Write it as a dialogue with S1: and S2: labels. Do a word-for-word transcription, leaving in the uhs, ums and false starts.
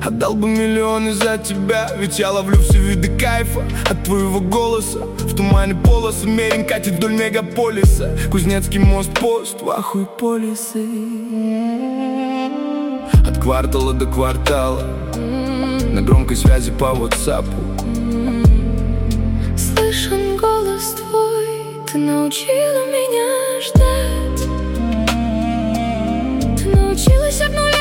S1: Отдал бы миллионы за тебя, ведь я ловлю все виды кайфа от твоего голоса. В тумане полосы, мерин катит вдоль мегаполиса. Кузнецкий мост, пост, в ахуе полисы. От квартала до квартала, на громкой связи по ватсапу.
S2: Слышен голос твой, ты научила меня ждать. Ты научилась обнулять